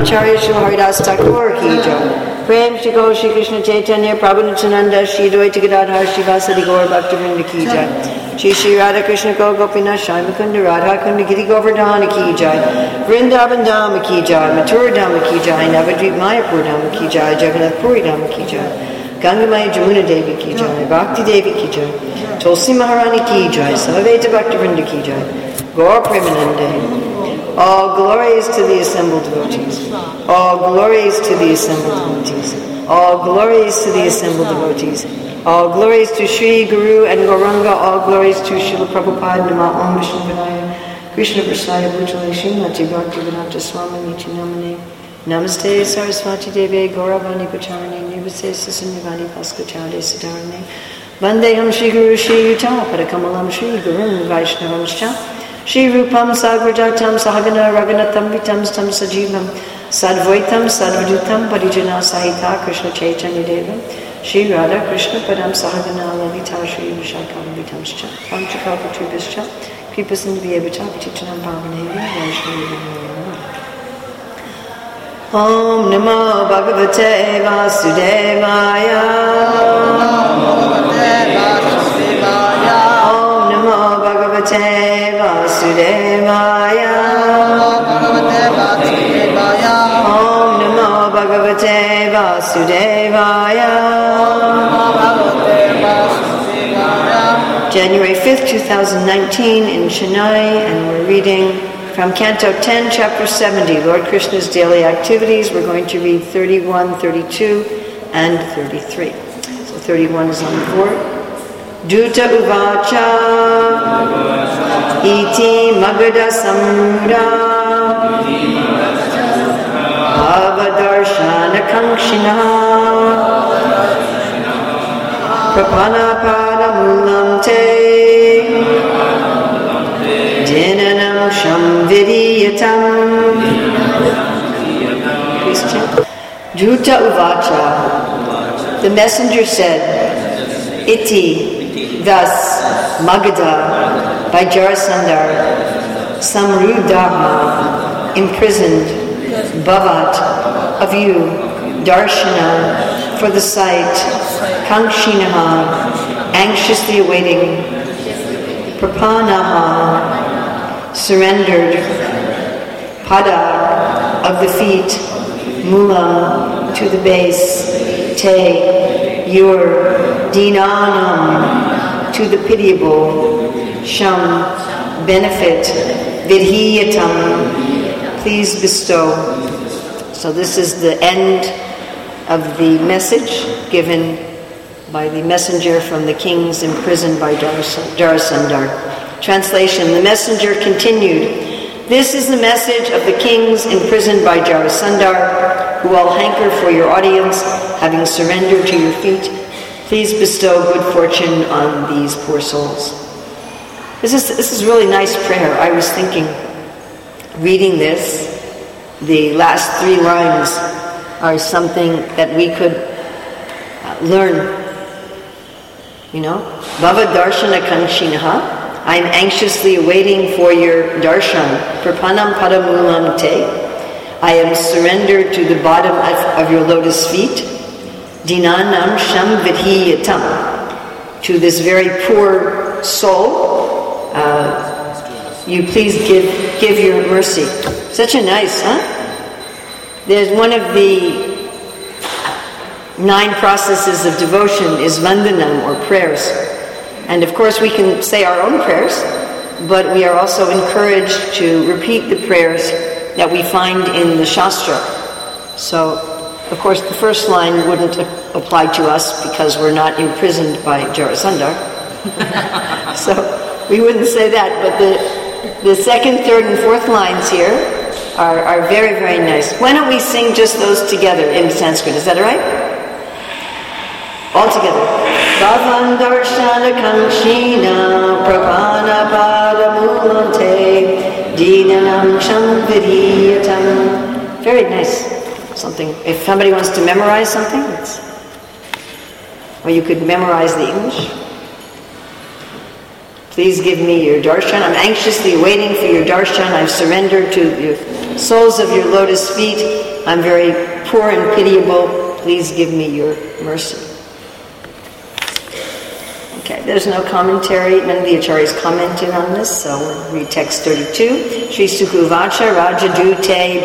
Acharya Shri Haridas Thakur ki jai. Prem Shri Gaur Shri Krishna Chaitanya Prabhu Nityananda Shri Advaita Gadadhar Shri Vasadi Gaur Bhaktivinoda ki jai. Shri Shri Radha Krishna Gaur Gopinath Shai Mukunda Radha Kunda Giri Govardhana ki jai. Vrindavan Dhama ki jai. Mathura Dhama ki jai. Navadvip Mayapur Dhama ki jai. Jagannath Puri Dhama ki jai. Gangamaya Jamuna Devi ki jai. Bhakti Devi ki jai. Tulsi Maharani ki jai. Samaveta Bhaktivinoda ki jai. Gaur Premanande. All glories to the assembled devotees. All glories to the assembled devotees. All glories to the assembled devotees. All glories to Sri Guru and Gauranga. All glories to Srila Prabhupada. Nama Om Vishnu Padaya. Krishna Prasaya Bhutale Srimati Bhaktivedanta Swami Niti Namane. Namaste Saraswati Devi Gauravani Pacharane. Nivase Sasanyavani Paskachade Siddharane. Vandeham Shri Guru Shri Yuta Padakamalam Shri Gurun Vaishnavamscha. Shri Rupam Sagrajatam Sahagana Raghunatam Vitam Stam Sajivam Sadvaitam Sadvadutam Parijana Sahita Krishna Chaitanya Devam Shri Radha Krishna Padam Sahagana Lalita Shri Vishakam Vitamscha Panchakapatubhischa Kripasindhivyavicha Patitanam Bhavanevi Vaishnavi Om Namo Bhagavate Vasudevaya Om Namo Bhagavate Vasudevaya Om Namo Bhagavate Vasudevaya January 5th, 2019 in Chennai, and we're reading from Canto 10, Chapter 70, Lord Krishna's Daily Activities. We're going to read 31, 32, and 33. So 31 is on the board. Duta uvacha iti magada samura avadarshana kankshina prapana padamulam te dinanam shamvidiyatam. Please chant. Duta uvacha. The messenger said, iti, thus, Magadha, by Jarasandhar, Samruddha, imprisoned, Bhavat, of you, Darshana, for the sight, Kankshinaha, anxiously awaiting, Prapanaha, surrendered, Pada, of the feet, Mula, to the base, Te, your, Dinanam, to the pitiable, Sham, benefit, Vidhiyatam, please bestow. So this is the end of the message given by the messenger from the kings imprisoned by Jarasandhar. Translation, the messenger continued, this is the message of the kings imprisoned by Jarasandhar, who all hanker for your audience, having surrendered to your feet. Please bestow good fortune on these poor souls. This is really nice prayer. I was thinking, reading this, the last 3 lines are something that we could learn. You know, Bhava Darshana Kanshinaha, I'm anxiously awaiting for your darshan. Prapanam Padamulam Te, I am surrendered to the bottom of your lotus feet. Dinanam Sham Vidhiyatam, to this very poor soul, you please give your mercy. Such a nice, huh? There's one of the 9 processes of devotion is vandanam, or prayers. And of course we can say our own prayers, but we are also encouraged to repeat the prayers that we find in the Shastra. So, of course, the first line wouldn't apply to us because we're not imprisoned by Jarasandhar. So we wouldn't say that, but the second, third, and fourth lines here are very, very nice. Why don't we sing just those together in Sanskrit? Is that all right? All together. Bhavan darshana kanshina prapana padamulante dinanam sham vidhiyatam. Very nice. Something, if somebody wants to memorize something, or you could memorize the English. Please give me your darshan. I'm anxiously waiting for your darshan. I've surrendered to the soles of your lotus feet. I'm very poor and pitiable. Please give me your mercy. Okay, there's no commentary. None of the acharyas commented on this, so we'll read text 32. Shri Sukuvacha Rajadute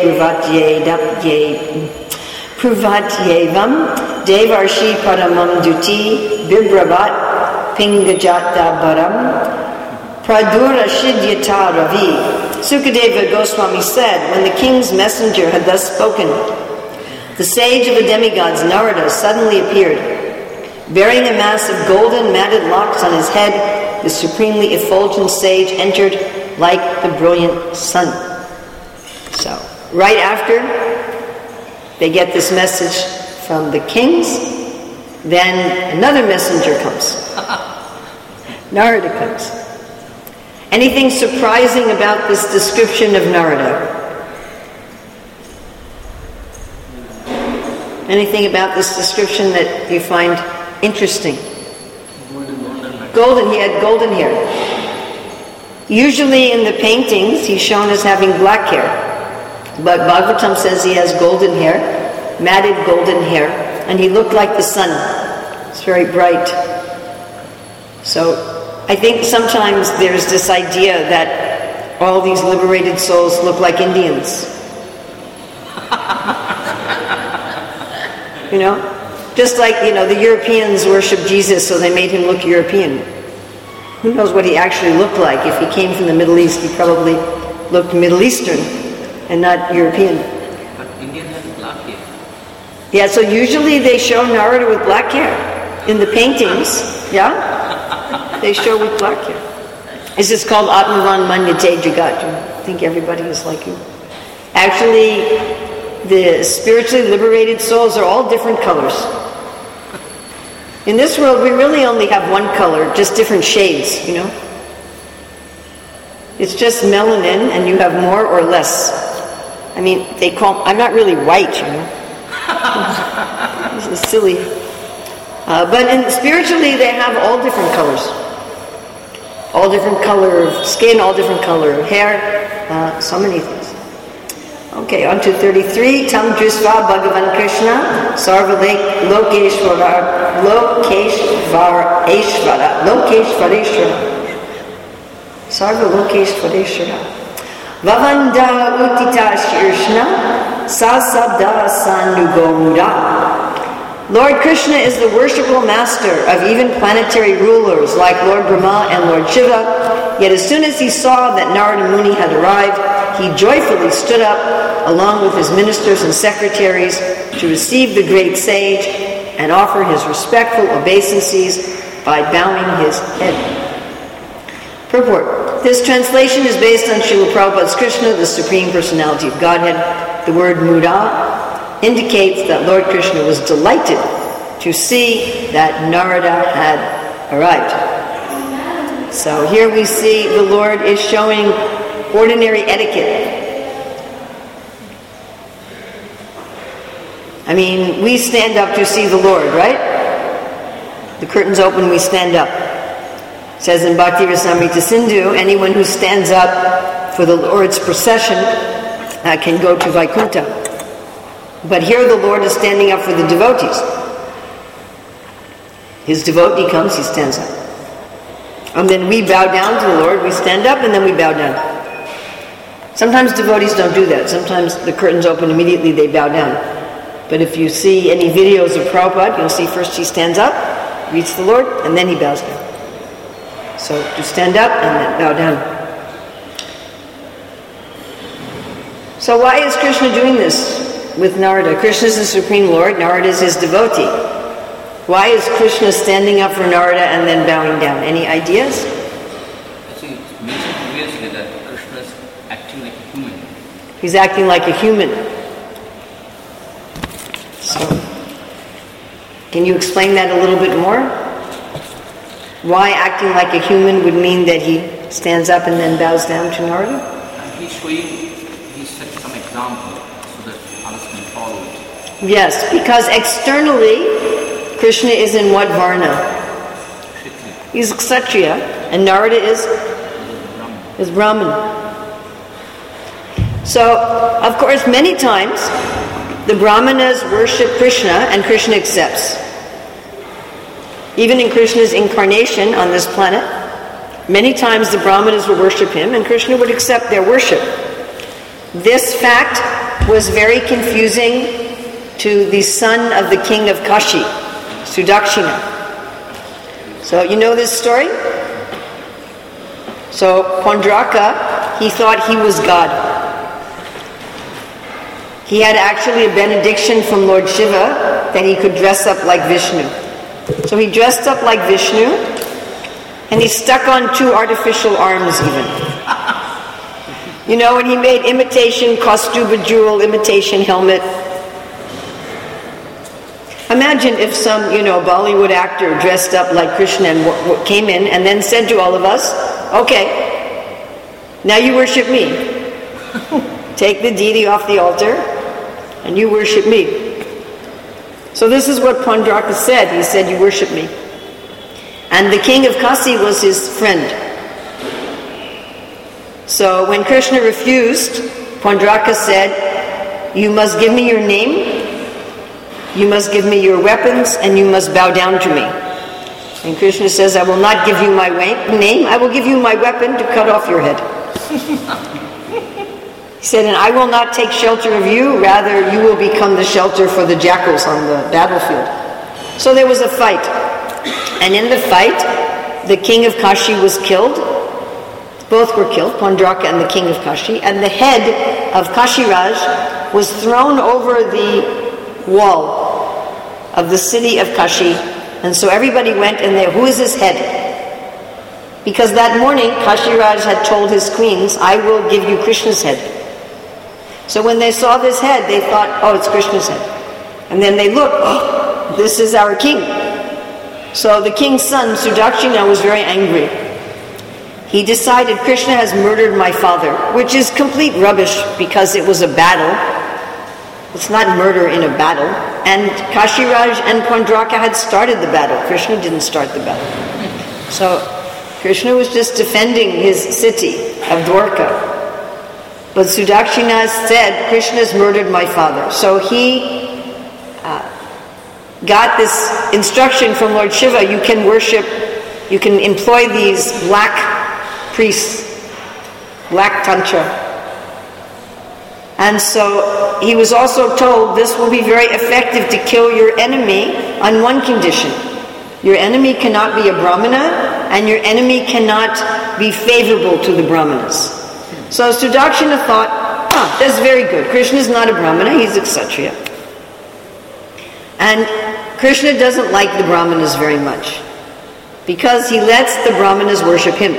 Pruvatyevam Devarshi Paramam Duti Bibravat Pingajata Baram Pradura Shidyata Ravi. Sukadeva Goswami said, when the king's messenger had thus spoken, the sage of the demigods, Narada, suddenly appeared. Bearing a mass of golden matted locks on his head, the supremely effulgent sage entered like the brilliant sun. So, right after they get this message from the kings, then another messenger comes. Narada comes. Anything surprising about this description of Narada? Anything about this description that you find interesting? Golden, he had golden hair. Usually in the paintings, he's shown as having black hair. But Bhagavatam says he has golden hair, matted golden hair, and he looked like the sun. It's very bright. So I think sometimes there's this idea that all these liberated souls look like Indians. You know? Just like, the Europeans worship Jesus, so they made him look European. Who knows what he actually looked like? If he came from the Middle East, he probably looked Middle Eastern and not European. But Indian has black hair. Yeah, so usually they show Narada with black hair. In the paintings, yeah? They show with black hair. This is called Atmavan Manyate Jagat. I think everybody is like you. Actually, the spiritually liberated souls are all different colors. In this world, we really only have one color, just different shades, It's just melanin, and you have more or less. I mean, I'm not really white, This is silly. But spiritually, they have all different colors. All different color of skin, all different color of hair, so many things. Okay, on to 33. Tam Drisva Bhagavan Krishna Sarva Lokeshvara Sarva Lokeshvareshvara Vavanda Utita Shirshna Sasabda Sanugomuda. Lord Krishna is the worshipful master of even planetary rulers like Lord Brahma and Lord Shiva. Yet as soon as he saw that Narada Muni had arrived, he joyfully stood up along with his ministers and secretaries to receive the great sage and offer his respectful obeisances by bowing his head. Purport. This translation is based on Srila Prabhupada's Krishna, the Supreme Personality of Godhead. The word Muda indicates that Lord Krishna was delighted to see that Narada had arrived. So here we see the Lord is showing ordinary etiquette. I mean, we stand up to see the Lord, right? The curtains open, we stand up. It says in Bhakti Rasamrita Sindhu, anyone who stands up for the Lord's procession can go to Vaikuntha. But here the Lord is standing up for the devotees. His devotee comes, he stands up. And then we bow down to the Lord, we stand up and then we bow down. Sometimes devotees don't do that. Sometimes the curtains open, immediately they bow down. But if you see any videos of Prabhupada, you'll see first he stands up, greets the Lord, and then he bows down. So to stand up and then bow down. So why is Krishna doing this with Narada? Krishna is the Supreme Lord, Narada is his devotee. Why is Krishna standing up for Narada and then bowing down? Any ideas? Actually, it's mentioned previously that Krishna is acting like a human. He's acting like a human. So, can you explain that a little bit more? Why acting like a human would mean that he stands up and then bows down to Narada? He's set some example so that others can follow it. Yes, because externally, Krishna is in what varna? He's Kshatriya. And Narada is Brahman. So, of course, many times the Brahmanas worship Krishna and Krishna accepts. Even in Krishna's incarnation on this planet, many times the Brahmanas would worship him and Krishna would accept their worship. This fact was very confusing to the son of the king of Kashi, Sudakshina. So you know this story? So Pondraka, he thought he was God. He had actually a benediction from Lord Shiva that he could dress up like Vishnu. So he dressed up like Vishnu, and he stuck on 2 artificial arms even. You know, and he made imitation Kaustuba jewel, imitation helmet. Imagine if some, Bollywood actor dressed up like Krishna and came in and then said to all of us, okay, now you worship me. Take the deity off the altar and you worship me. So this is what Pondraka said. He said, you worship me. And the king of Kasi was his friend. So when Krishna refused, Pondraka said, you must give me your name, you must give me your weapons, and you must bow down to me. And Krishna says, I will not give you my name, I will give you my weapon to cut off your head. He said, and I will not take shelter of you, rather you will become the shelter for the jackals on the battlefield. So there was a fight. And in the fight, the king of Kashi was killed. Both were killed, Pondraka and the king of Kashi. And the head of Kashiraj was thrown over the wall of the city of Kashi. And so everybody went in there, who is his head? Because that morning, Kashiraj had told his queens, I will give you Krishna's head. So when they saw this head, they thought, oh, it's Krishna's head. And then they looked, oh, this is our king. So the king's son, Sudakshina, was very angry. He decided, Krishna has murdered my father, which is complete rubbish because it was a battle. It's not murder in a battle. And Kashiraj and Pondraka had started the battle. Krishna didn't start the battle. So Krishna was just defending his city of Dwarka. But Sudakshina said, Krishna has murdered my father. So he got this instruction from Lord Shiva, you can employ these black priests, black tantra. And so he was also told this will be very effective to kill your enemy on one condition. Your enemy cannot be a Brahmana, and your enemy cannot be favorable to the Brahmanas. So Sudakshina thought, that's very good. Krishna is not a Brahmana, he's a Kshatriya. And Krishna doesn't like the Brahmanas very much, because he lets the Brahmanas worship him.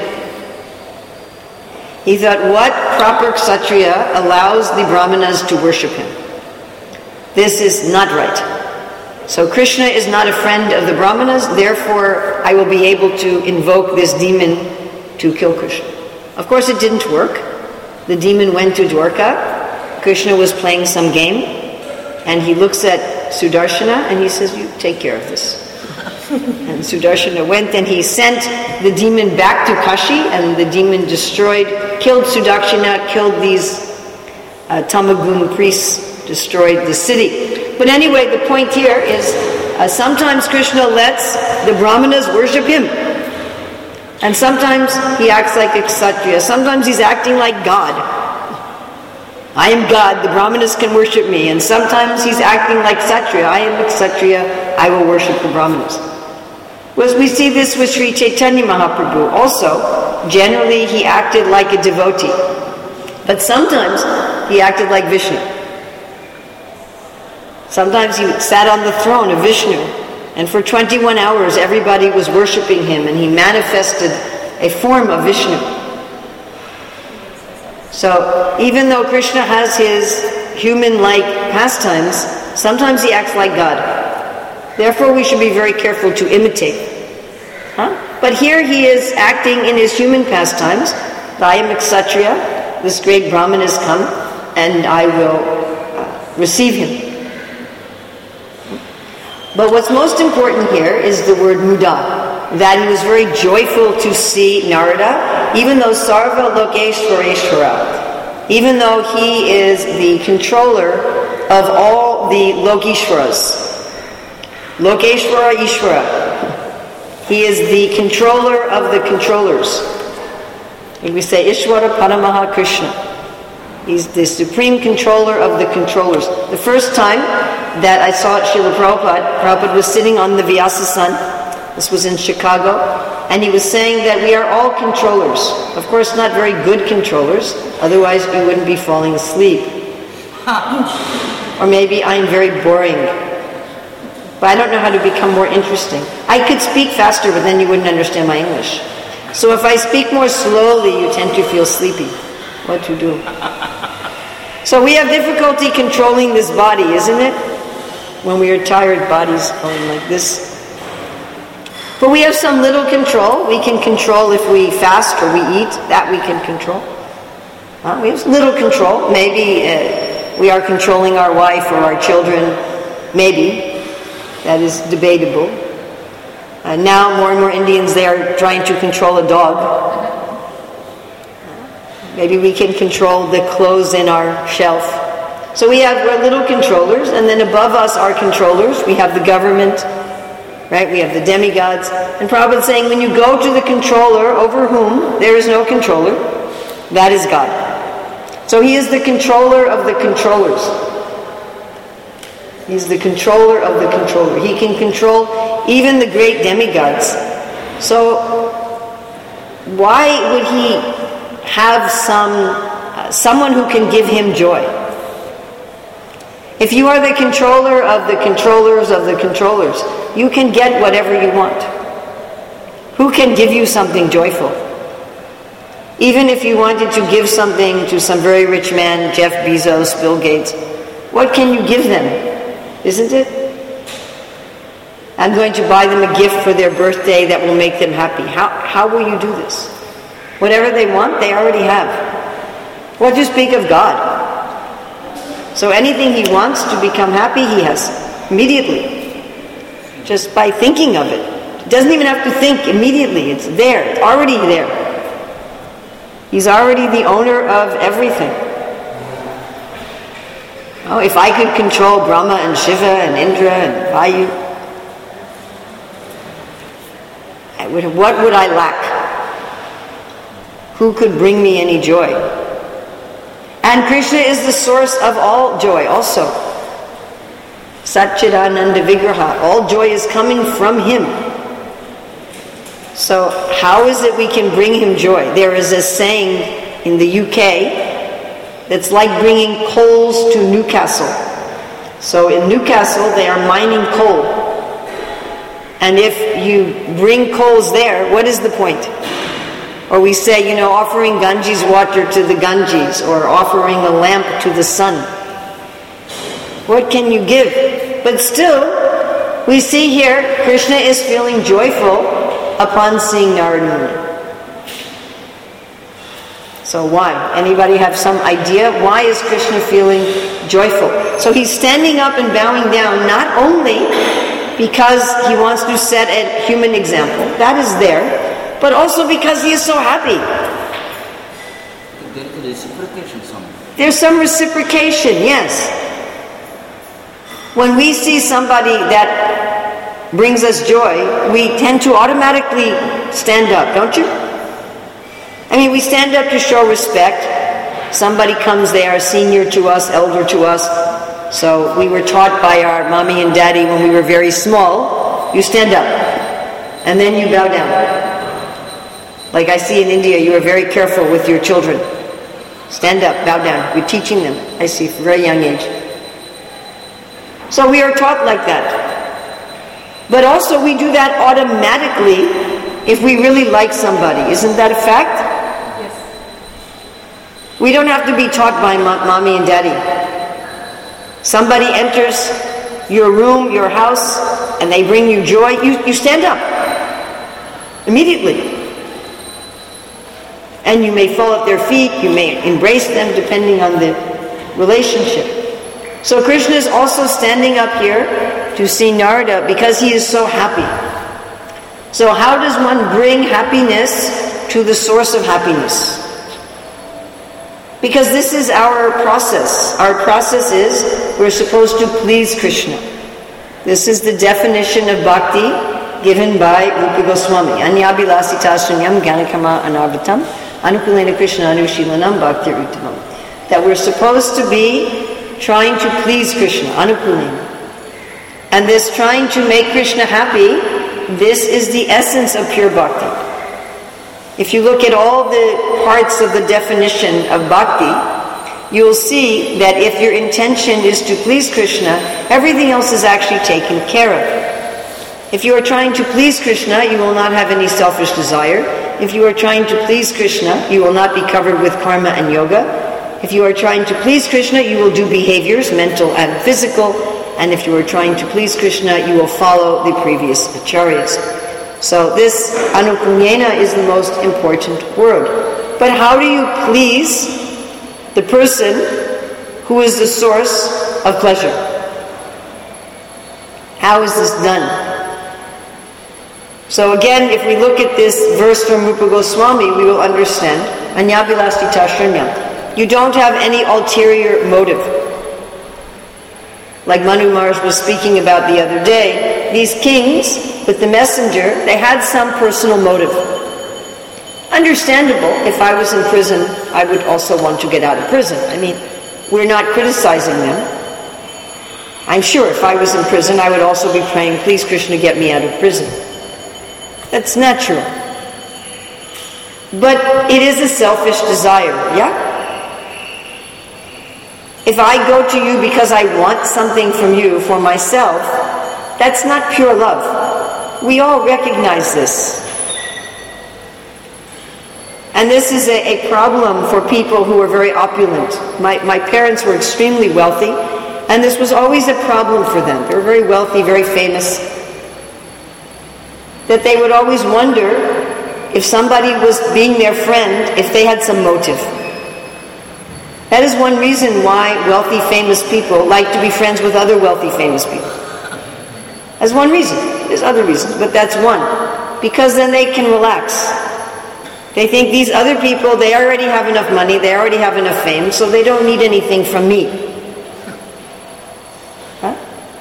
He thought, what proper Kshatriya allows the Brahmanas to worship him? This is not right. So Krishna is not a friend of the Brahmanas, therefore I will be able to invoke this demon to kill Krishna. Of course it didn't work. The demon went to Dwarka. Krishna was playing some game, and he looks at Sudarshana and he says, you take care of this. And Sudarshana went and he sent the demon back to Kashi, and the demon killed Sudakshina, killed these Tamagun priests, destroyed the city. But anyway, the point here is sometimes Krishna lets the Brahmanas worship him. And sometimes he acts like a Kshatriya. Sometimes he's acting like God. I am God, the Brahmanas can worship me. And sometimes he's acting like Kshatriya. I am a Kshatriya, I will worship the Brahmanas. Well, we see this with Sri Chaitanya Mahaprabhu. Also, generally he acted like a devotee. But sometimes he acted like Vishnu. Sometimes he sat on the throne of Vishnu. And for 21 hours everybody was worshipping him, and he manifested a form of Vishnu. So even though Krishna has his human-like pastimes, sometimes he acts like God. Therefore we should be very careful to imitate. But here he is acting in his human pastimes. I am a Kshatriya, this great Brahman has come, and I will receive him. But what's most important here is the word muda. that he was very joyful to see Narada, even though Sarva Lokeshwareshwara, even though he is the controller of all the Lokeshwaras. Lokeshwara Ishwara. He is the controller of the controllers. We say Ishwara Paramaha Krishna. He's the supreme controller of the controllers. The first time that I saw Srila Prabhupada was sitting on the Vyasa-san. This was in Chicago. And he was saying that we are all controllers. Of course, not very good controllers. Otherwise, we wouldn't be falling asleep. Or maybe I'm very boring. But I don't know how to become more interesting. I could speak faster, but then you wouldn't understand my English. So if I speak more slowly, you tend to feel sleepy. What to do? So we have difficulty controlling this body, isn't it? When we are tired, body's going like this. But we have some little control. We can control if we fast or we eat. That we can control. We have little control. Maybe we are controlling our wife or our children. Maybe. That is debatable. Now more and more Indians, they are trying to control a dog. Maybe we can control the clothes in our shelf. So we're little controllers, and then above us are controllers. We have the government, right? We have the demigods. And Prabhupada is saying, when you go to the controller over whom there is no controller, that is God. So he is the controller of the controllers. He's the controller of the controller. He can control even the great demigods. So why would he have someone who can give him joy? If you are the controller of the controllers of the controllers, you can get whatever you want. Who can give you something joyful? Even if you wanted to give something to some very rich man, Jeff Bezos, Bill Gates, what can you give them? Isn't it? I'm going to buy them a gift for their birthday that will make them happy. How will you do this? Whatever they want, they already have. What to speak of God? So anything he wants to become happy, he has immediately. Just by thinking of it. He doesn't even have to think immediately. It's there. It's already there. He's already the owner of everything. Oh, if I could control Brahma and Shiva and Indra and Vayu, what would I lack? Who could bring me any joy? And Krishna is the source of all joy also. Satchidananda Vigraha. All joy is coming from him. So how is it we can bring him joy? There is a saying in the UK that's like bringing coals to Newcastle. So in Newcastle they are mining coal. And if you bring coals there, what is the point? Or we say, offering Ganges water to the Ganges, or offering a lamp to the sun. What can you give? But still, we see here, Krishna is feeling joyful upon seeing Narada Muni. So why? Anybody have some idea? Why is Krishna feeling joyful? So he's standing up and bowing down, not only because he wants to set a human example, that is there, but also because he is so happy. There is reciprocation somewhere. There's some reciprocation, yes. When we see somebody that brings us joy, we tend to automatically stand up, don't you? I mean, we stand up to show respect. Somebody comes there, senior to us, elder to us. So we were taught by our mommy and daddy when we were very small, you stand up and then you bow down. Like I see in India, you are very careful with your children. Stand up, bow down. You're teaching them, I see, from a very young age. So we are taught like that. But also we do that automatically if we really like somebody. Isn't that a fact? Yes. We don't have to be taught by mommy and daddy. Somebody enters your room, your house, and they bring you joy, you stand up. Immediately. And you may fall at their feet, you may embrace them depending on the relationship. So Krishna is also standing up here to see Narada because he is so happy. So how does one bring happiness to the source of happiness? Because this is our process. Our process is we're supposed to please Krishna. This is the definition of bhakti given by Rupa Goswami. Anyabhilasita sunyam gyanakama anarvatam anukulena Krishna anushilanam bhakti uttamam. That we're supposed to be trying to please Krishna, anukulena. And this trying to make Krishna happy, this is the essence of pure bhakti. If you look at all the parts of the definition of bhakti, you will see that if your intention is to please Krishna, everything else is actually taken care of. If you are trying to please Krishna, you will not have any selfish desire. If you are trying to please Krishna, you will not be covered with karma and yoga. If you are trying to please Krishna, you will do behaviors, mental and physical. And if you are trying to please Krishna, you will follow the previous acharyas. So this anukulyena is the most important word. But how do you please the person who is the source of pleasure? How is this done? So again, if we look at this verse from Rupa Goswami, we will understand. Anyabhilasita shunyam. You don't have any ulterior motive. Like Manu Maharaj was speaking about the other day, these kings with the messenger, they had some personal motive. Understandable, if I was in prison, I would also want to get out of prison. I mean, we're not criticizing them. I'm sure if I was in prison, I would also be praying, please Krishna, get me out of prison. That's natural. But it is a selfish desire, yeah? If I go to you because I want something from you for myself, that's not pure love. We all recognize this. And this is a problem for people who are very opulent. My parents were extremely wealthy, and this was always a problem for them. They were very wealthy, very famous. That they would always wonder if somebody was being their friend, if they had some motive. That is one reason why wealthy, famous people like to be friends with other wealthy, famous people. That's one reason. There's other reasons, but that's one. Because then they can relax. They think these other people, they already have enough money, they already have enough fame, so they don't need anything from me. Huh?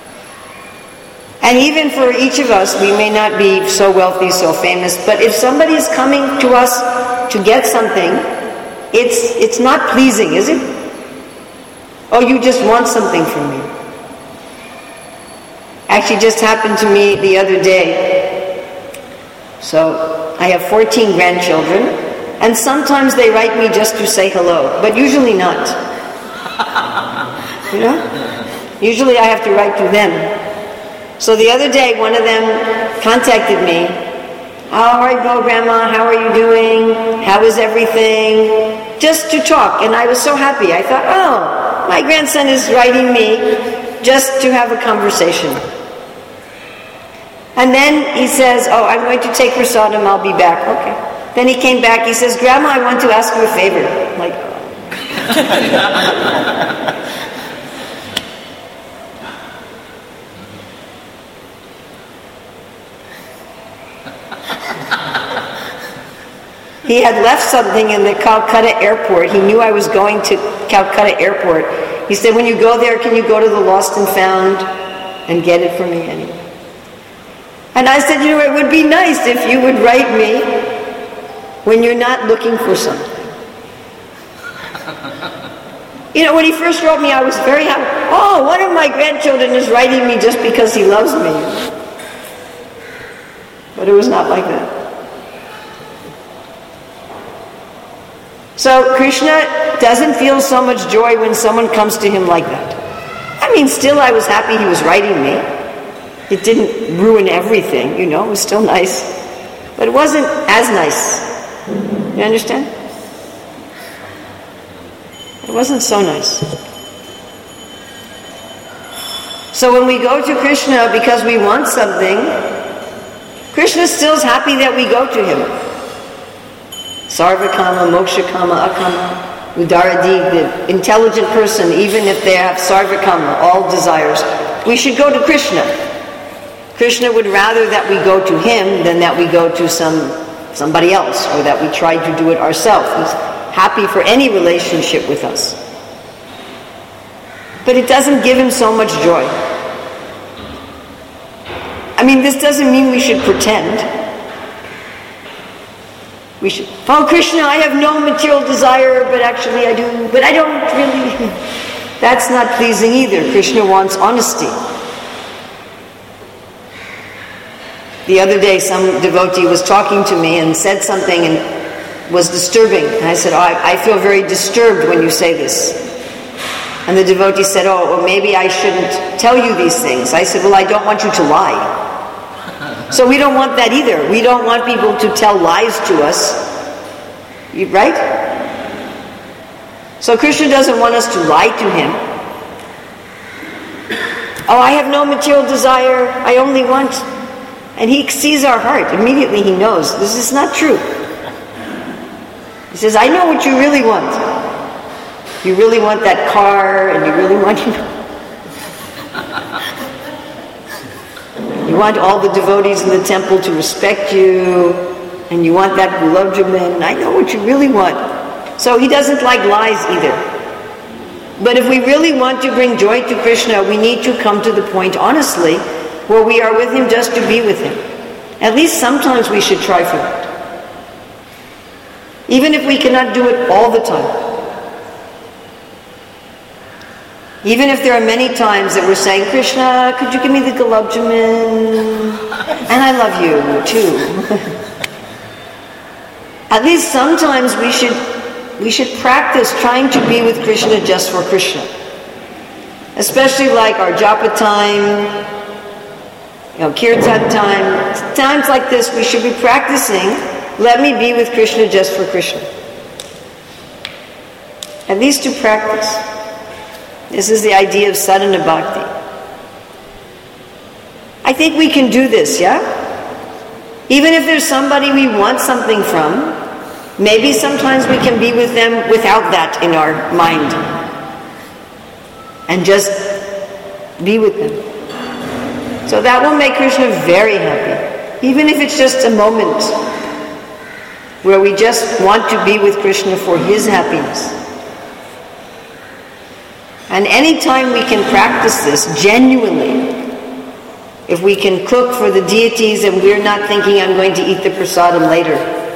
And even for each of us, we may not be so wealthy, so famous, but if somebody is coming to us to get something, it's not pleasing, is it? Oh, you just want something from me. Actually, just happened to me the other day. So, I have 14 grandchildren, and sometimes they write me just to say hello, but usually not. You know? Usually I have to write to them. So the other day, one of them contacted me. How are you, Grandma? How are you doing? How is everything? Just to talk. And I was so happy. I thought, oh, my grandson is writing me just to have a conversation. And then he says, oh, I'm going to take prasadam, I'll be back. Okay. Then he came back, he says, Grandma, I want to ask you a favor. I'm like, He had left something in the Calcutta airport. He knew I was going to Calcutta airport. He said, when you go there, can you go to the Lost and Found and get it for me anyway? And I said, it would be nice if you would write me when you're not looking for something. When he first wrote me, I was very happy. Oh, one of my grandchildren is writing me just because he loves me. But it was not like that. So Krishna doesn't feel so much joy when someone comes to him like that. I mean, still I was happy he was writing me. It didn't ruin everything, it was still nice. But it wasn't as nice. You understand? It wasn't so nice. So when we go to Krishna because we want something, Krishna still is happy that we go to him. Sarvakama, Mokshakama, Akama, Udaradi, the intelligent person, even if they have Sarvakama, all desires, we should go to Krishna. Krishna would rather that we go to him than that we go to somebody else, or that we try to do it ourselves. He's happy for any relationship with us. But it doesn't give him so much joy. I mean, this doesn't mean we should pretend. We should, oh Krishna, I have no material desire, but actually I do, but I don't really. That's not pleasing either. Krishna wants honesty. The other day, some devotee was talking to me and said something and was disturbing. And I said, oh, I feel very disturbed when you say this. And the devotee said, oh, well, maybe I shouldn't tell you these things. I said, well, I don't want you to lie. So we don't want that either. We don't want people to tell lies to us. Right? So Krishna doesn't want us to lie to him. Oh, I have no material desire. I only want... And he sees our heart. Immediately he knows this is not true. He says, I know what you really want. You really want that car, and you really want... You want all the devotees in the temple to respect you, and you want that gulab jamun. I know what you really want. So he doesn't like lies either. But if we really want to bring joy to Krishna, we need to come to the point, honestly, where we are with him just to be with him. At least sometimes we should try for that. Even if we cannot do it all the time. Even if there are many times that we're saying, Krishna, could you give me the gulab jamun? And I love you too. At least sometimes we should practice trying to be with Krishna just for Krishna. Especially like our japa time, kirtan time. Times like this we should be practicing, let me be with Krishna just for Krishna. At least to practice. This is the idea of sadhana bhakti. I think we can do this, yeah? Even if there's somebody we want something from, maybe sometimes we can be with them without that in our mind. And just be with them. So that will make Krishna very happy. Even if it's just a moment where we just want to be with Krishna for his happiness. And anytime we can practice this genuinely, if we can cook for the deities and we're not thinking I'm going to eat the prasadam later.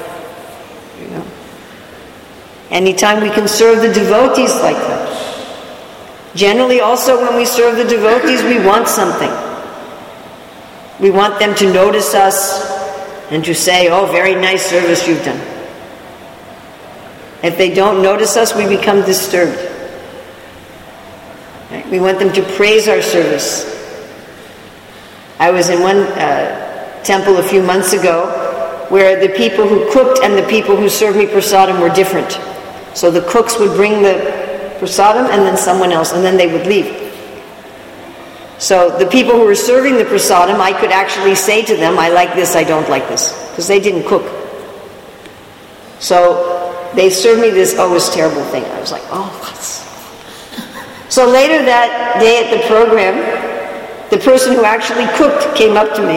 Anytime we can serve the devotees like that. Generally also when we serve the devotees we want something. We want them to notice us and to say, oh, very nice service you've done. If they don't notice us, we become disturbed. We want them to praise our service. I was in one temple a few months ago where the people who cooked and the people who served me prasadam were different. So the cooks would bring the prasadam and then someone else, and then they would leave. So the people who were serving the prasadam, I could actually say to them, I like this, I don't like this, because they didn't cook. So they served me this, oh, this terrible thing. I was like, oh, what's... So later that day at the program, the person who actually cooked came up to me.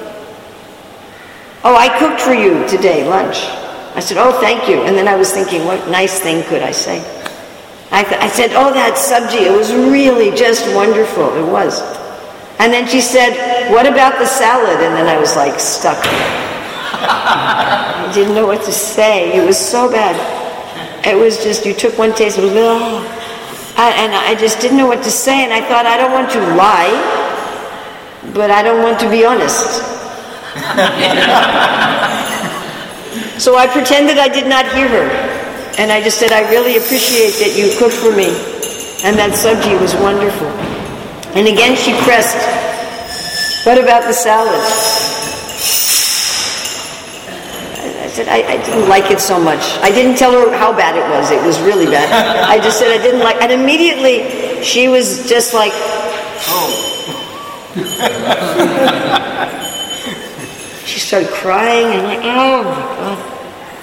Oh, I cooked for you today, lunch. I said, oh, thank you. And then I was thinking, what nice thing could I say? I said, oh, that sabji, it was really just wonderful. It was. And then she said, what about the salad? And then I was like stuck. I didn't know what to say. It was so bad. It was just, you took one taste, it was, oh. And I just didn't know what to say, and I thought, I don't want to lie, but I don't want to be honest. So I pretended I did not hear her, and I just said, I really appreciate that you cooked for me, and that sabji was wonderful. And again she pressed, what about the salad? I said, I didn't like it so much. I didn't tell her how bad it was. It was really bad. I just said I didn't like it. And immediately she was just like, oh. She started crying and like, oh my God.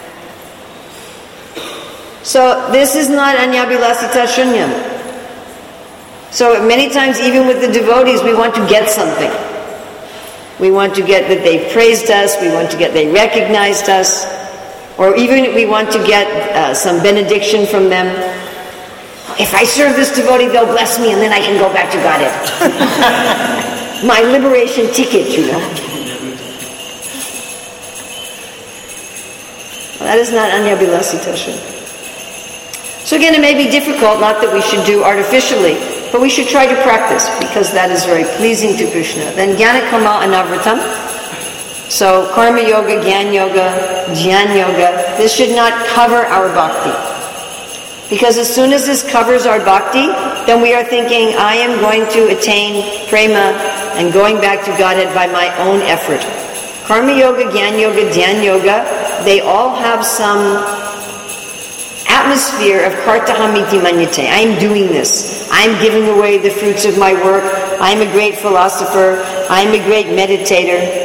So this is not anyabhilasita shunyam. So many times even with the devotees we want to get something. We want to get that they praised us. We want to get they recognized us. Or even we want to get some benediction from them. If I serve this devotee, they'll bless me and then I can go back to Godhead. My liberation ticket, you know. Well, that is not Anyabhilasita. So again, it may be difficult, not that we should do artificially, but we should try to practice because that is very pleasing to Krishna. Then Jnana Karma Anavritam. So Karma Yoga, Jnana Yoga, Jnana Yoga, this should not cover our bhakti. Because as soon as this covers our bhakti, then we are thinking, I am going to attain prema and going back to Godhead by my own effort. Karma Yoga, Jnana Yoga, Dhyan Yoga, they all have some atmosphere of kartahamiti manyate. I am doing this. I am giving away the fruits of my work. I am a great philosopher. I am a great meditator.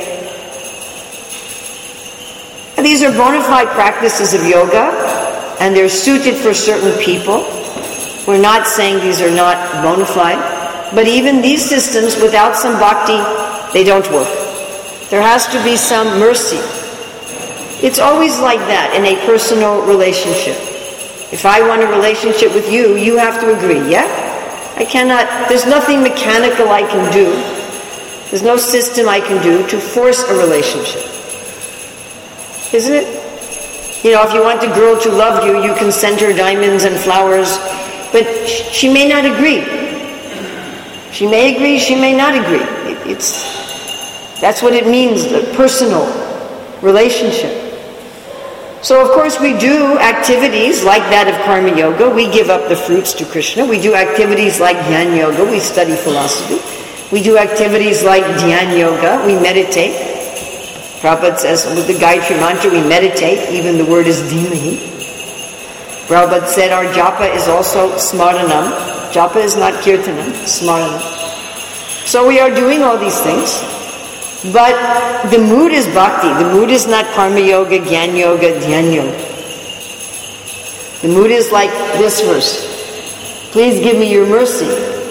And these are bona fide practices of yoga, and they're suited for certain people. We're not saying these are not bona fide, but even these systems, without some bhakti, they don't work. There has to be some mercy. It's always like that in a personal relationship. If I want a relationship with you, you have to agree, yeah? I cannot, there's nothing mechanical I can do. There's no system I can do to force a relationship. Isn't it? You know, if you want a girl to love you, you can send her diamonds and flowers, but she may not agree. She may agree, she may not agree. That's what it means, the personal relationship. So of course we do activities like that of Karma Yoga. We give up the fruits to Krishna. We do activities like Jnana Yoga. We study philosophy. We do activities like Dhyan Yoga. We meditate. Prabhupada says with the Gayatri Mantra we meditate. Even the word is Dhimahi. Prabhupada said our japa is also smaranam. Japa is not kirtanam, smaranam. So we are doing all these things. But the mood is bhakti. The mood is not karma yoga, jnana yoga, dhyan yoga. The mood is like this verse. Please give me your mercy.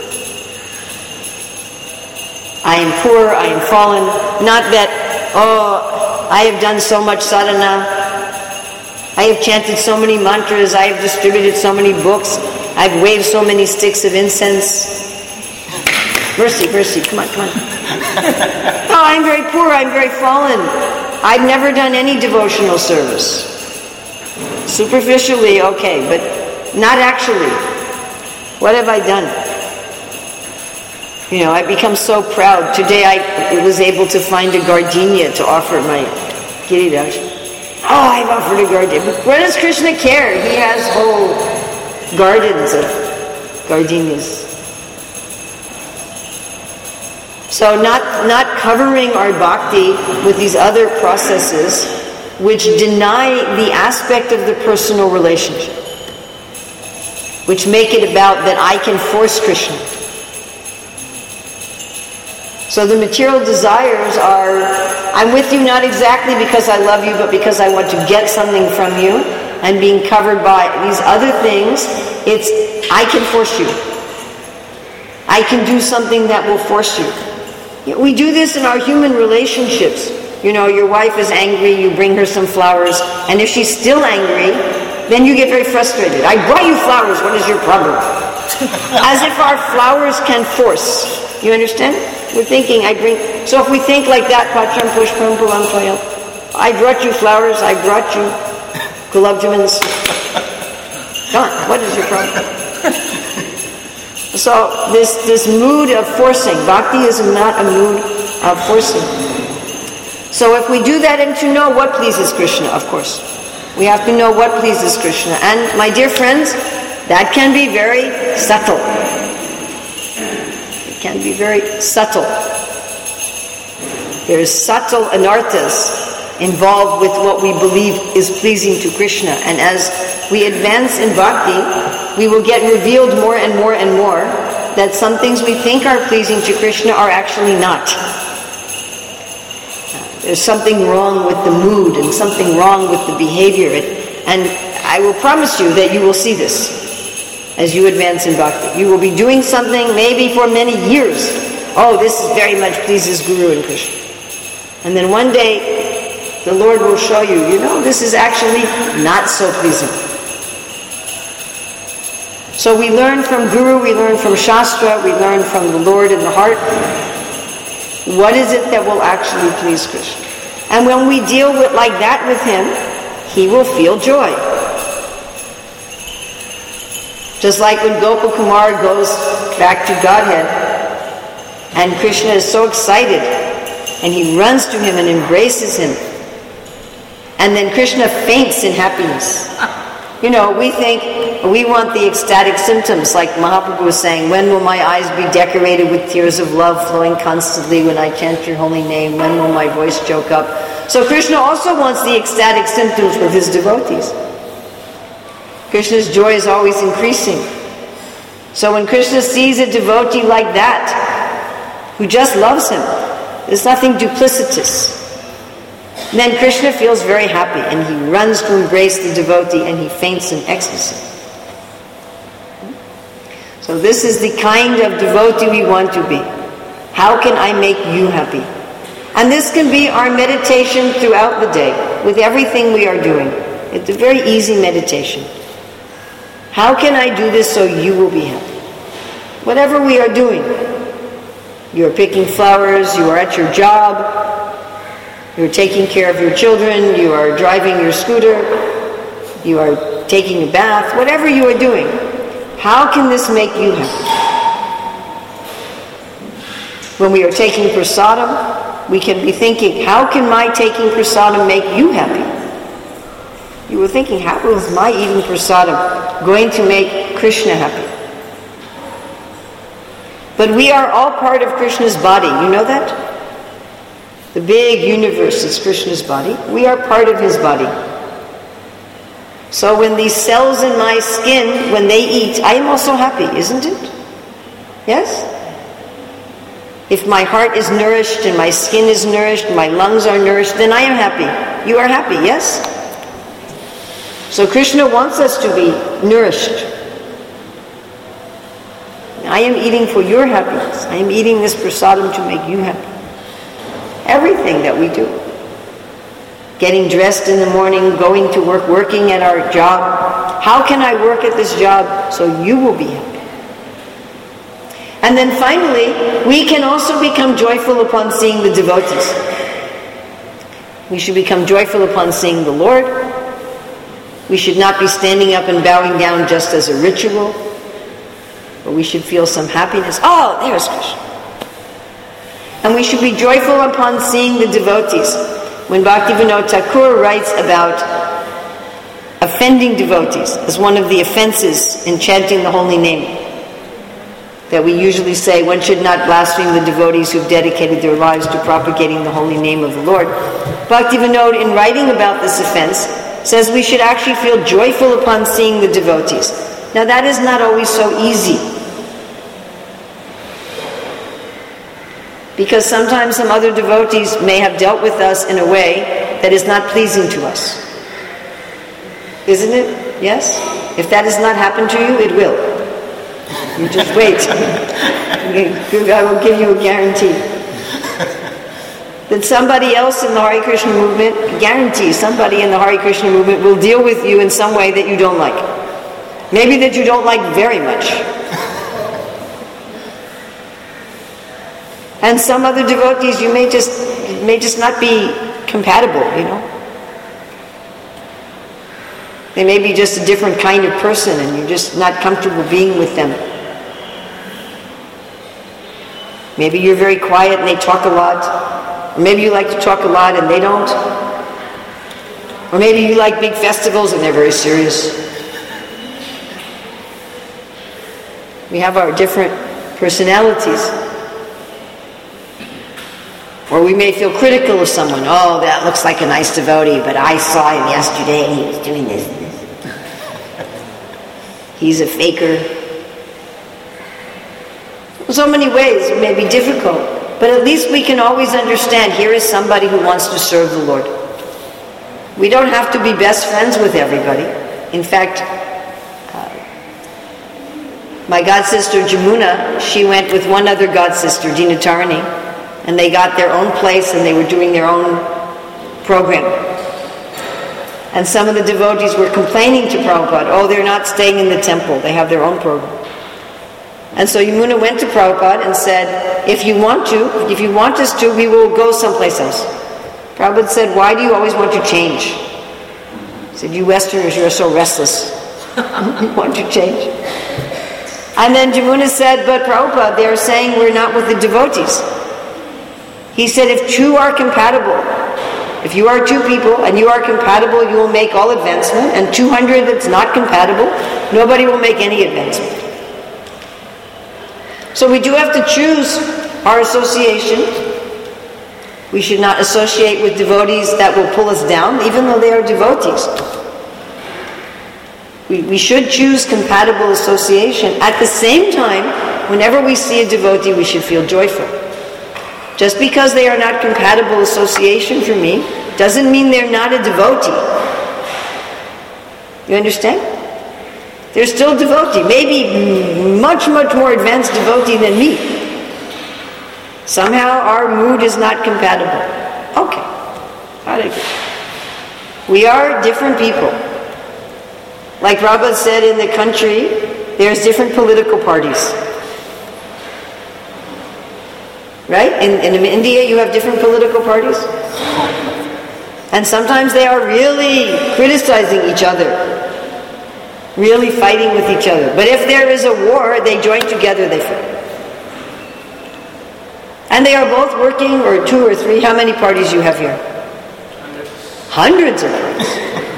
I am poor, I am fallen. Not that, I have done so much sadhana. I have chanted so many mantras. I have distributed so many books. I've waved so many sticks of incense. Mercy, mercy, come on, come on. Oh, I'm very poor, I'm very fallen. I've never done any devotional service. Superficially, okay, but not actually. What have I done? You know, I become so proud. Today I was able to find a gardenia to offer my Giriraj. Oh, I've offered a gardenia. What does Krishna care? He has whole gardens of gardenias. So not covering our bhakti with these other processes which deny the aspect of the personal relationship, which make it about that I can force Krishna. So the material desires are, I'm with you not exactly because I love you, but because I want to get something from you, and being covered by these other things, it's, I can force you. I can do something that will force you. We do this in our human relationships. You know, your wife is angry, you bring her some flowers, and if she's still angry, then you get very frustrated. I brought you flowers, what is your problem? As if our flowers can force. You understand? We're thinking, so if we think like that, Patram Pushpam Pulam Toyam, I brought you flowers, I brought you gulab jamans. Come on, what is your problem? So this mood of forcing, bhakti is not a mood of forcing. So if we do that and to know what pleases Krishna, of course. We have to know what pleases Krishna. And my dear friends, that can be very subtle. It can be very subtle. There is subtle anarthas involved with what we believe is pleasing to Krishna. And as we advance in bhakti, we will get revealed more and more and more that some things we think are pleasing to Krishna are actually not. There's something wrong with the mood and something wrong with the behavior. And I will promise you that you will see this as you advance in bhakti. You will be doing something maybe for many years. Oh, this very much pleases Guru and Krishna. And then one day, the Lord will show you, this is actually not so pleasing. So we learn from Guru, we learn from Shastra, we learn from the Lord in the heart. What is it that will actually please Krishna? And when we deal like that with him, he will feel joy. Just like when Gopakumar goes back to Godhead, and Krishna is so excited, and he runs to him and embraces him. And then Krishna faints in happiness. We think we want the ecstatic symptoms, like Mahaprabhu was saying, when will my eyes be decorated with tears of love flowing constantly when I chant your holy name? When will my voice choke up? So Krishna also wants the ecstatic symptoms with his devotees. Krishna's joy is always increasing. So when Krishna sees a devotee like that, who just loves him, there's nothing duplicitous. And then Krishna feels very happy, and he runs to embrace the devotee, and he faints in ecstasy. So this is the kind of devotee we want to be. How can I make you happy? And this can be our meditation throughout the day, with everything we are doing. It's a very easy meditation. How can I do this so you will be happy? Whatever we are doing. You are picking flowers, you are at your job, you're taking care of your children, you are driving your scooter, you are taking a bath, whatever you are doing. How can this make you happy? When we are taking prasadam, we can be thinking, how can my taking prasadam make you happy? You were thinking, how is my eating prasadam going to make Krishna happy? But we are all part of Krishna's body. You know that? The big universe is Krishna's body. We are part of his body. So when these cells in my skin, when they eat, I am also happy, isn't it? Yes? If my heart is nourished and my skin is nourished, my lungs are nourished, then I am happy. You are happy, yes? So Krishna wants us to be nourished. I am eating for your happiness. I am eating this prasadam to make you happy. Everything that we do. Getting dressed in the morning, going to work, working at our job. How can I work at this job so you will be happy? And then finally, we can also become joyful upon seeing the devotees. We should become joyful upon seeing the Lord. We should not be standing up and bowing down just as a ritual. But we should feel some happiness. Oh, there's Krishna. And we should be joyful upon seeing the devotees. When Bhaktivinoda Thakur writes about offending devotees as one of the offenses in chanting the holy name, that we usually say one should not blaspheme the devotees who've dedicated their lives to propagating the holy name of the Lord. Bhaktivinoda, in writing about this offense, says we should actually feel joyful upon seeing the devotees. Now that is not always so easy. Because sometimes some other devotees may have dealt with us in a way that is not pleasing to us. Isn't it? Yes? If that has not happened to you, it will. You just wait. I will give you a guarantee. That somebody else in the Hare Krishna movement, guarantee somebody in the Hare Krishna movement will deal with you in some way that you don't like. Maybe that you don't like very much. And some other devotees, you may just not be compatible, They may be just a different kind of person and you're just not comfortable being with them. Maybe you're very quiet and they talk a lot. Or maybe you like to talk a lot and they don't. Or maybe you like big festivals and they're very serious. We have our different personalities. Or we may feel critical of someone. Oh, that looks like a nice devotee, but I saw him yesterday and he was doing this and this. He's a faker. In so many ways it may be difficult, but at least we can always understand here is somebody who wants to serve the Lord. We don't have to be best friends with everybody. In fact, my god sister Jamuna, she went with one other god sister, Dinatarani, And they got their own place and they were doing their own program. And some of the devotees were complaining to Prabhupada, oh, they're not staying in the temple, they have their own program. And so Yamuna went to Prabhupada and said, if you want us to, we will go someplace else. Prabhupada said, why do you always want to change? He said, you Westerners, you're so restless. You want to change. And then Yamuna said, but Prabhupada, they're saying we're not with the devotees. He said, if two are compatible, if you are two people and you are compatible, you will make all advancement, and 200 that's not compatible, nobody will make any advancement. So we do have to choose our association. We should not associate with devotees that will pull us down, even though they are devotees. We should choose compatible association. At the same time, whenever we see a devotee, we should feel joyful. Just because they are not compatible association for me, doesn't mean they're not a devotee. You understand? They're still devotee, maybe much, much more advanced devotee than me. Somehow our mood is not compatible. Okay. Hare Krishna. We are different people. Like Prabhupada said, in the country, there's different political parties. Right? In India, you have different political parties. And sometimes they are really criticizing each other. Really fighting with each other. But if there is a war, they join together, they fight. And they are both working, or two or three. How many parties you have here? Hundreds of parties.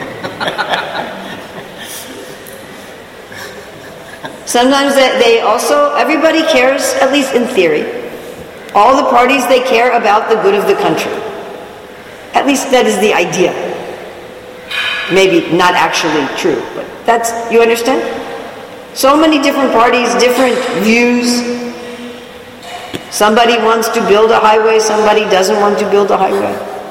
Sometimes they also, everybody cares, at least in theory. All the parties, they care about the good of the country. At least that is the idea. Maybe not actually true, but that's, you understand? So many different parties, different views. Somebody wants to build a highway, somebody doesn't want to build a highway.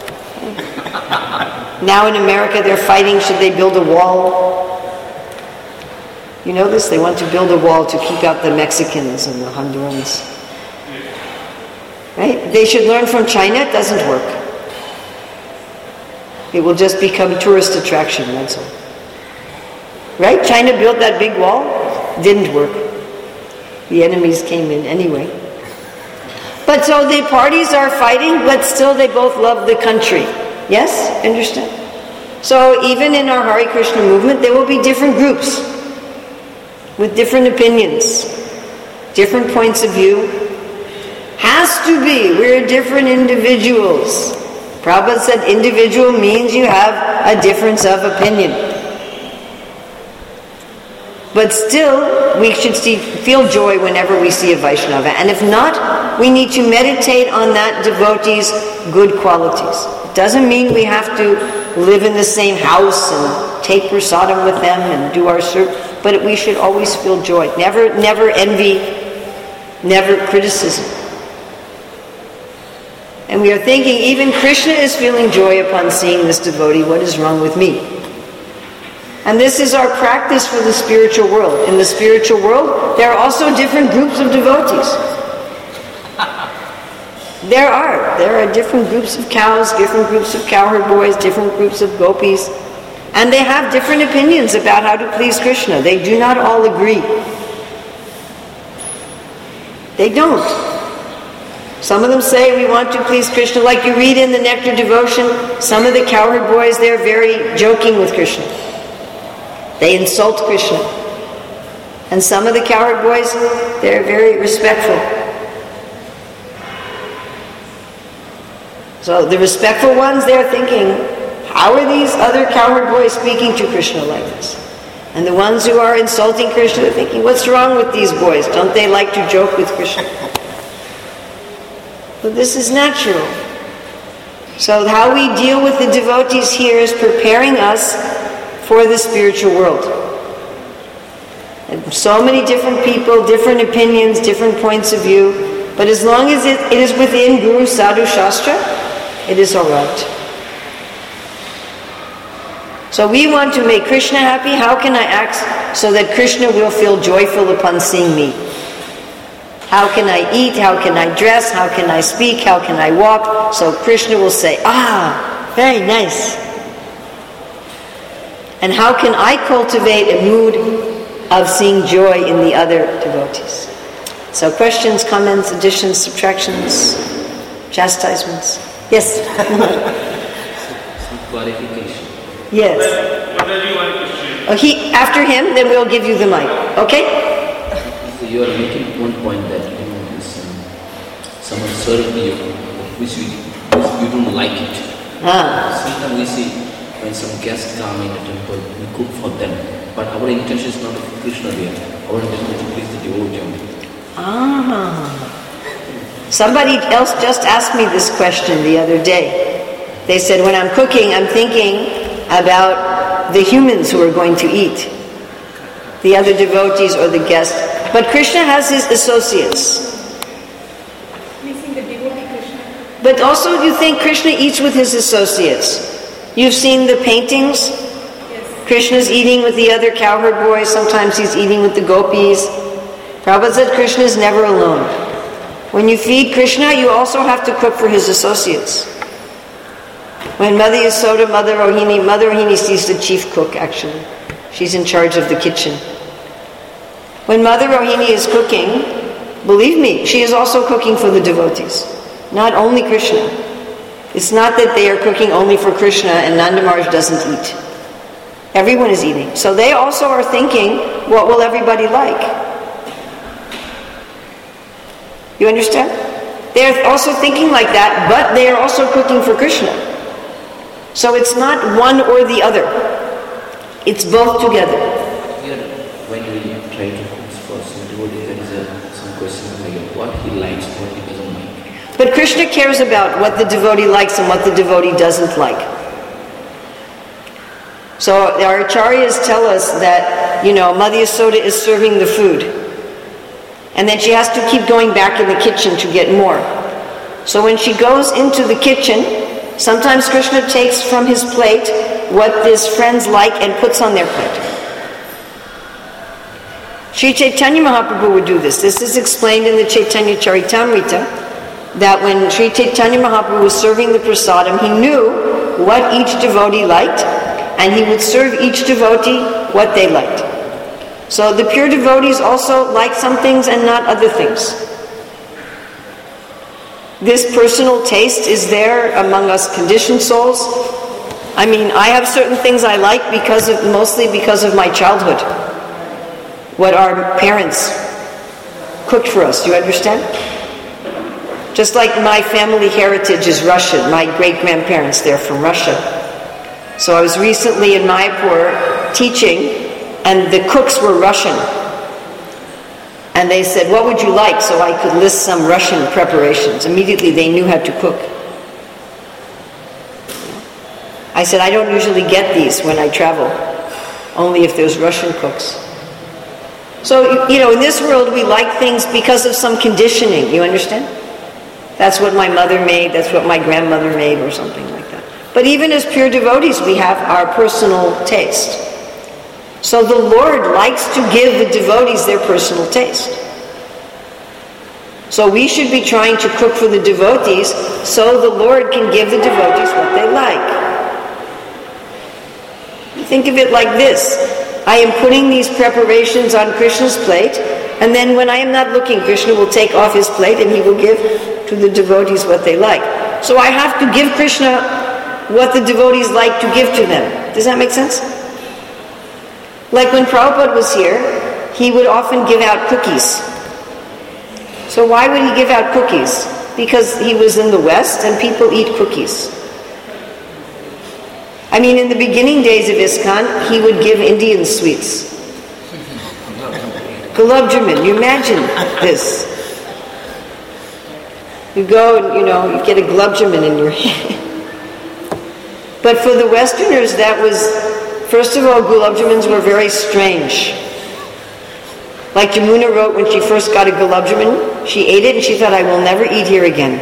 Now in America they're fighting, should they build a wall? You know this? They want to build a wall to keep out the Mexicans and the Hondurans. Right? They should learn from China, it doesn't work. It will just become tourist attraction, that's all. Right? China built that big wall, didn't work. The enemies came in anyway. But so the parties are fighting, but still they both love the country. Yes? Understand? So even in our Hare Krishna movement, there will be different groups with different opinions, different points of view. Has to be. We're different individuals. Prabhupada said individual means you have a difference of opinion. But still, we should feel joy whenever we see a Vaishnava. And if not, we need to meditate on that devotee's good qualities. It doesn't mean we have to live in the same house and take prasadam with them and do our service. But we should always feel joy. Never envy, never criticism. And we are thinking, even Krishna is feeling joy upon seeing this devotee. What is wrong with me? And this is our practice for the spiritual world. In the spiritual world, there are also different groups of devotees. There are different groups of cows, different groups of cowherd boys, different groups of gopis. And they have different opinions about how to please Krishna. They do not all agree. They don't. Some of them say we want to please Krishna. Like you read in the Nectar Devotion, some of the cowherd boys, they're very joking with Krishna. They insult Krishna. And some of the cowherd boys, they're very respectful. So the respectful ones, they're thinking, how are these other cowherd boys speaking to Krishna like this? And the ones who are insulting Krishna, they're thinking, what's wrong with these boys? Don't they like to joke with Krishna? But this is natural. So how we deal with the devotees here is preparing us for the spiritual world. And so many different people, different opinions, different points of view. But as long as it is within Guru Sadhu Shastra, it is all right. So we want to make Krishna happy. How can I act so that Krishna will feel joyful upon seeing me? How can I eat? How can I dress? How can I speak? How can I walk? So Krishna will say, very nice. And how can I cultivate a mood of seeing joy in the other devotees? So questions, comments, additions, subtractions, chastisements. Yes? Some clarification. Yes. What does you want to say? After him, then we'll give you the mic. Okay? So you are making one point that this, someone served you, which you don't like it. Sometimes we see when some guests come in a temple, we cook for them. But our intention is not for Krishna here. Our intention is to please the devotee. Somebody else just asked me this question the other day. They said, when I'm cooking, I'm thinking about the humans who are going to eat, the other devotees or the guests. But Krishna has his associates. But also you think Krishna eats with his associates. You've seen the paintings? Yes. Krishna's eating with the other cowherd boys. Sometimes he's eating with the gopis. Prabhupada said Krishna is never alone. When you feed Krishna, you also have to cook for his associates. When Mother Yasoda, Mother Rohini is the chief cook actually. She's in charge of the kitchen. When Mother Rohini is cooking, believe me, she is also cooking for the devotees. Not only Krishna. It's not that they are cooking only for Krishna and Nanda Maharaj doesn't eat. Everyone is eating. So they also are thinking, what will everybody like? You understand? They're also thinking like that, but they are also cooking for Krishna. So it's not one or the other. It's both together. Here, when we try to cook for some devotee, there is some question like what he likes, what he doesn't like. But Krishna cares about what the devotee likes and what the devotee doesn't like. So our acharyas tell us that, Mother Yasoda is serving the food. And then she has to keep going back in the kitchen to get more. So when she goes into the kitchen, sometimes Krishna takes from his plate what his friends like and puts on their plate. Sri Chaitanya Mahaprabhu would do this. This is explained in the Chaitanya Charitamrita, that when Sri Chaitanya Mahaprabhu was serving the prasadam, he knew what each devotee liked, and he would serve each devotee what they liked. So the pure devotees also like some things and not other things. This personal taste is there among us conditioned souls. I mean, I have certain things I like mostly because of my childhood. What our parents cooked for us, you understand? Just like my family heritage is Russian. My great-grandparents, they're from Russia. So I was recently in Mayapur teaching, and the cooks were Russian. And they said, what would you like? So I could list some Russian preparations. Immediately they knew how to cook. I said, I don't usually get these when I travel, only if there's Russian cooks. So, in this world we like things because of some conditioning, you understand? That's what my mother made, that's what my grandmother made, or something like that. But even as pure devotees, we have our personal taste. So the Lord likes to give the devotees their personal taste. So we should be trying to cook for the devotees so the Lord can give the devotees what they like. Think of it like this. I am putting these preparations on Krishna's plate, and then when I am not looking, Krishna will take off his plate and he will give to the devotees what they like. So I have to give Krishna what the devotees like to give to them. Does that make sense? Like when Prabhupada was here, he would often give out cookies. So why would he give out cookies? Because he was in the West and people eat cookies. I mean, in the beginning days of ISKCON, he would give Indian sweets. Gulab Jamun, you imagine this. You go and, you get a Gulab Jamun in your hand. But for the Westerners, that was, first of all, Gulab Jamuns were very strange. Like Jamuna wrote when she first got a Gulab Jamun, she ate it and she thought, I will never eat here again.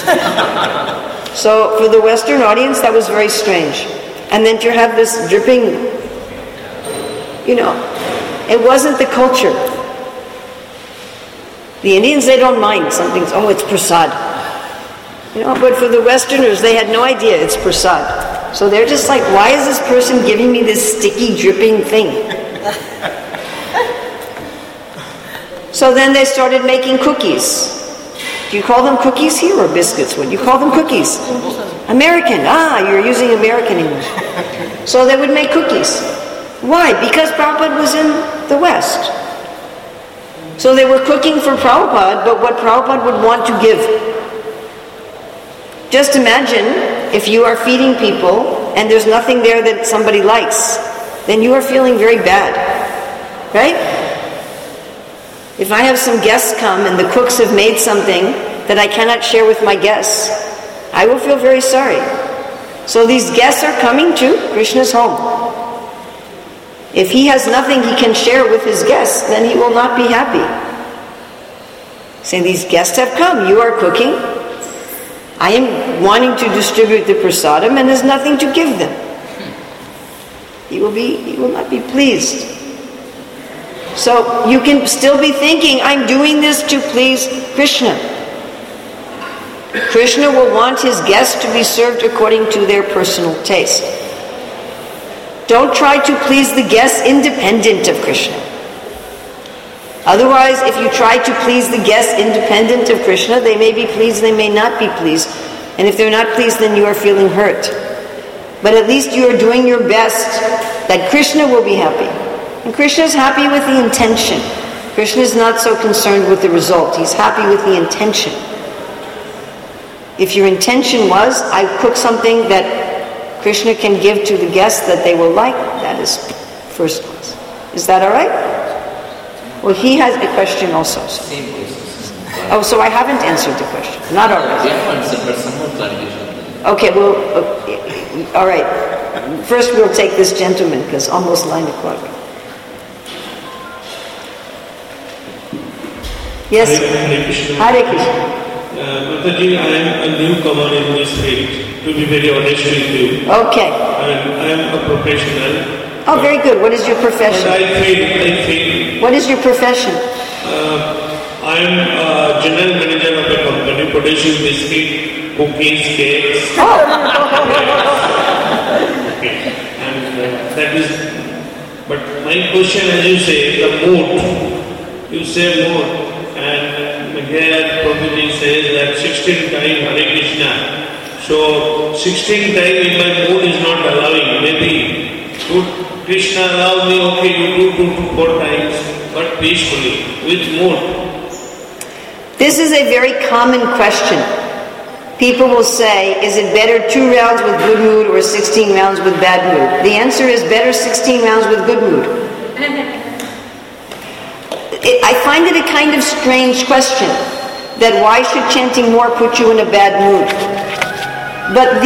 So for the Western audience, that was very strange. And then to have this dripping, it wasn't the culture. The Indians, they don't mind. Something's, it's prasad. But for the Westerners, they had no idea it's prasad. So they're just like, why is this person giving me this sticky, dripping thing? So then they started making cookies. Do you call them cookies here or biscuits? What do you call them? Cookies. American. You're using American English. So they would make cookies. Why? Because Prabhupada was in the West. So they were cooking for Prabhupada, but what Prabhupada would want to give. Just imagine if you are feeding people and there's nothing there that somebody likes, then you are feeling very bad. Right? If I have some guests come and the cooks have made something that I cannot share with my guests, I will feel very sorry. So these guests are coming to Krishna's home. If he has nothing he can share with his guests, then he will not be happy. Saying, these guests have come, you are cooking. I am wanting to distribute the prasadam and there's nothing to give them. He will not be pleased. So you can still be thinking, I'm doing this to please Krishna. Krishna will want his guests to be served according to their personal taste. Don't try to please the guests independent of Krishna. Otherwise, if you try to please the guests independent of Krishna, they may be pleased, they may not be pleased. And if they're not pleased, then you are feeling hurt. But at least you are doing your best that Krishna will be happy. And Krishna is happy with the intention. Krishna is not so concerned with the result. He's happy with the intention. If your intention was, I cook something that Krishna can give to the guests that they will like, that is first class. Is that all right? Well, he has a question also. So I haven't answered the question. Not all right. Okay, well, all right. First we'll take this gentleman, because almost 9 o'clock. Yes? Hare Krishna. Hare Krishna. Mataji, I am a newcomer in this field, to be very honest with you. Okay. I am a professional. Oh, very good. What is your profession? But I feel. What is your profession? I am a general manager of a company producing biscuit, cookies, cakes. Oh. Okay. And that is. But my question, as you say, the mood. You say mood, and here Prabhuji says that 16 times Hare Krishna. So 16 times if my mood is not allowing, maybe Krishna allow me, okay, you do 2 to 4 times, but peacefully, with mood. This is a very common question. People will say, is it better 2 rounds with good mood or 16 rounds with bad mood? The answer is better 16 rounds with good mood. I find it a kind of strange question, that why should chanting more put you in a bad mood? But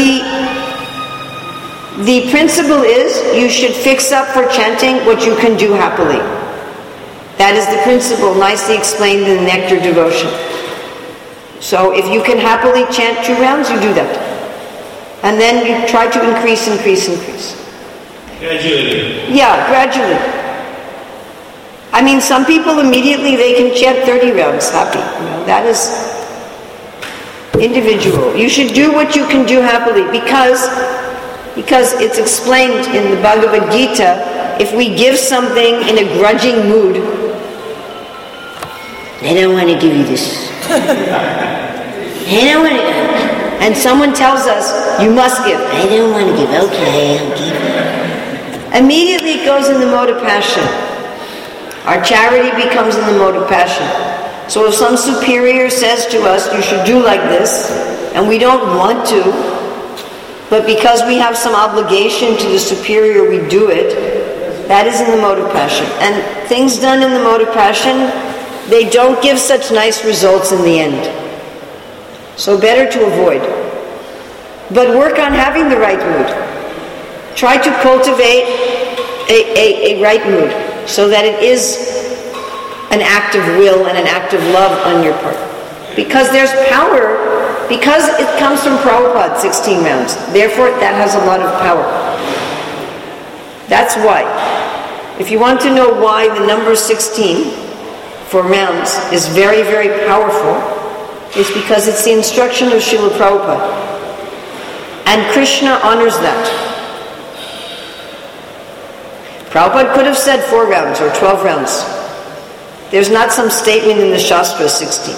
the principle is, you should fix up for chanting what you can do happily. That is the principle, nicely explained in the Nectar Devotion. So if you can happily chant 2 rounds, you do that. And then you try to increase. Gradually. Yeah, gradually. I mean, some people immediately, they can chant 30 rounds happy. That is individual. You should do what you can do happily, because it's explained in the Bhagavad Gita, if we give something in a grudging mood, I don't want to give you this. I don't want to. And someone tells us, you must give. I don't want to give. Okay, I'll give you. Immediately it goes in the mode of passion. Our charity becomes in the mode of passion. So if some superior says to us, you should do like this, and we don't want to, but because we have some obligation to the superior, we do it, that is in the mode of passion. And things done in the mode of passion, they don't give such nice results in the end. So better to avoid. But work on having the right mood. Try to cultivate a right mood, so that it is an act of will and an act of love on your part. Because there's power, because it comes from Prabhupada, 16 rounds. Therefore, that has a lot of power. That's why. If you want to know why the number 16, for rounds is very, very powerful is because it's the instruction of Srila Prabhupada. And Krishna honors that. Prabhupada could have said 4 rounds or 12 rounds. There's not some statement in the Shastra 16.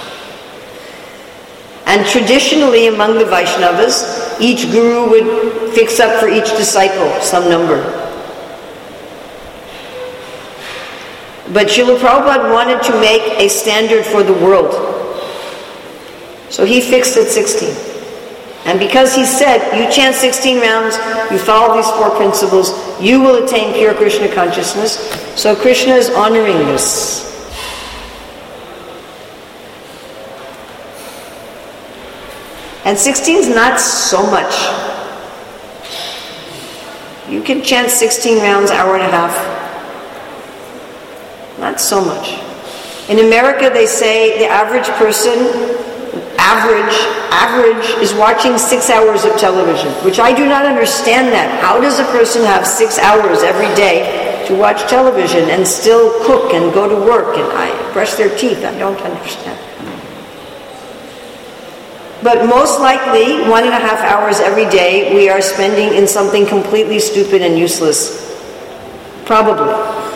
And traditionally among the Vaishnavas, each guru would fix up for each disciple some number. But Srila Prabhupada wanted to make a standard for the world. So he fixed it 16. And because he said, you chant 16 rounds, you follow these 4 principles, you will attain pure Krishna consciousness. So Krishna is honoring this. And 16 is not so much. You can chant 16 rounds, hour and a half. Not so much. In America, they say the average person, average is watching 6 hours of television, which I do not understand that. How does a person have 6 hours every day to watch television and still cook and go to work and brush their teeth? I don't understand. But most likely, 1.5 hours every day we are spending in something completely stupid and useless. Probably.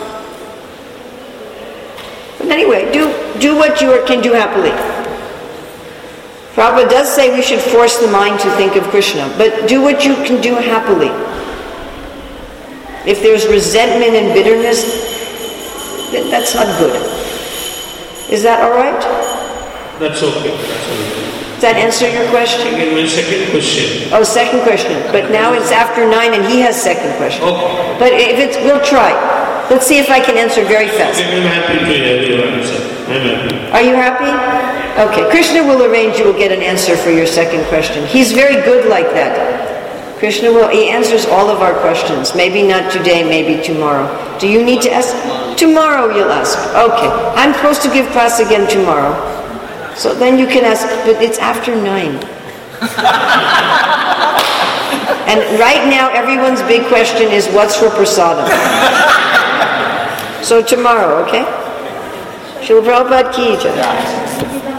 But anyway, do what you can do happily. Prabhupada does say we should force the mind to think of Krishna, but do what you can do happily. If there's resentment and bitterness, then that's not good. Is that all right? That's okay. That's okay. Does that answer your question? Again, my second question. Oh, second question. But now it's after 9 and he has second question. Okay. But we'll try. Let's see if I can answer very fast. I'm happy to hear your answer. I'm happy. Are you happy? Okay. Krishna will arrange you will get an answer for your second question. He's very good like that. Krishna he answers all of our questions. Maybe not today, maybe tomorrow. Do you need to ask? Tomorrow you'll ask. Okay. I'm supposed to give class again tomorrow. So then you can ask, but it's after 9. And right now, everyone's big question is, what's for prasadam? So tomorrow, okay? Srila Prabhupada ki jai.